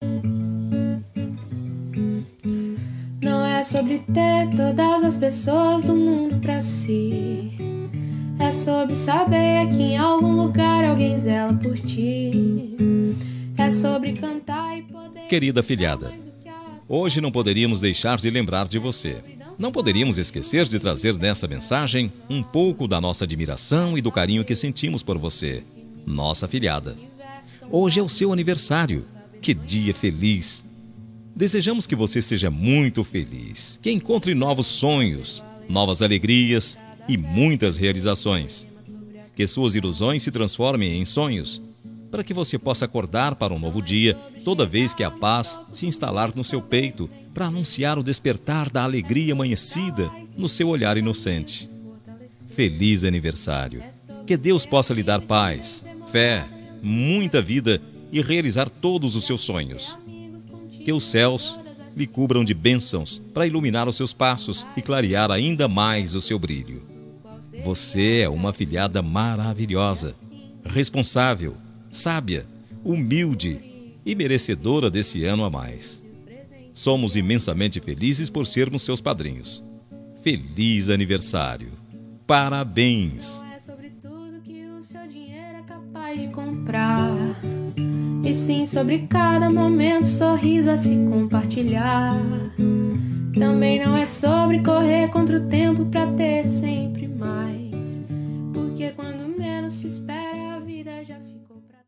Não é sobre ter todas as pessoas do mundo pra si. É sobre saber que em algum lugar alguém zela por ti. É sobre cantar e poder... Querida afilhada, hoje não poderíamos deixar de lembrar de você. Não poderíamos esquecer de trazer nessa mensagem um pouco da nossa admiração e do carinho que sentimos por você, nossa afilhada. Hoje é o seu aniversário. Que dia feliz! Desejamos que você seja muito feliz, que encontre novos sonhos, novas alegrias e muitas realizações. Que suas ilusões se transformem em sonhos, para que você possa acordar para um novo dia toda vez que a paz se instalar no seu peito, para anunciar o despertar da alegria amanhecida no seu olhar inocente. Feliz aniversário! Que Deus possa lhe dar paz, fé, muita vida e realizar todos os seus sonhos. Que os céus lhe cubram de bênçãos para iluminar os seus passos e clarear ainda mais o seu brilho. Você é uma afilhada maravilhosa, responsável, sábia, humilde e merecedora desse ano a mais. Somos imensamente felizes por sermos seus padrinhos. Feliz aniversário! Parabéns! Não é sobre tudo que o seu dinheiro é capaz de comprar, e sim sobre cada momento, sorriso a se compartilhar. Também não é sobre correr contra o tempo pra ter sempre mais.